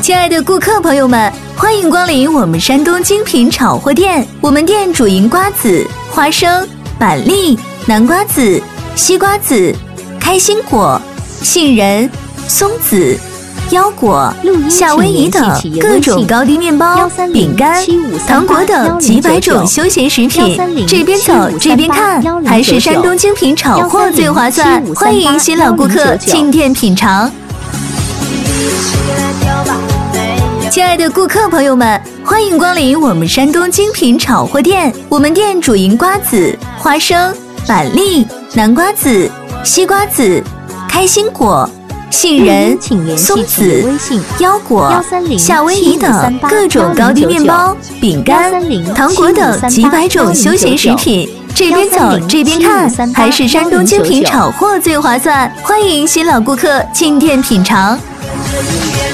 亲爱的顾客朋友们，欢迎光临我们山东精品炒货店。我们店主营瓜子、花生、板栗、南瓜子、西瓜子、开心果、杏仁、松子、腰果、夏威夷等各种高低面包、饼干、糖果等几百种休闲食品。这边走这边看，还是山东精品炒货最划算。欢迎新老顾客进店品尝。亲爱的顾客朋友们，欢迎光临我们山东精品炒货店。我们店主营瓜子、花生、板栗、南瓜子、西瓜子、开心果、杏仁、松子、腰果、夏威夷等各种高低面包、饼干、糖果等几百种休闲食品。这边走这边看，还是山东精品炒货最划算。欢迎新老顾客进店品尝。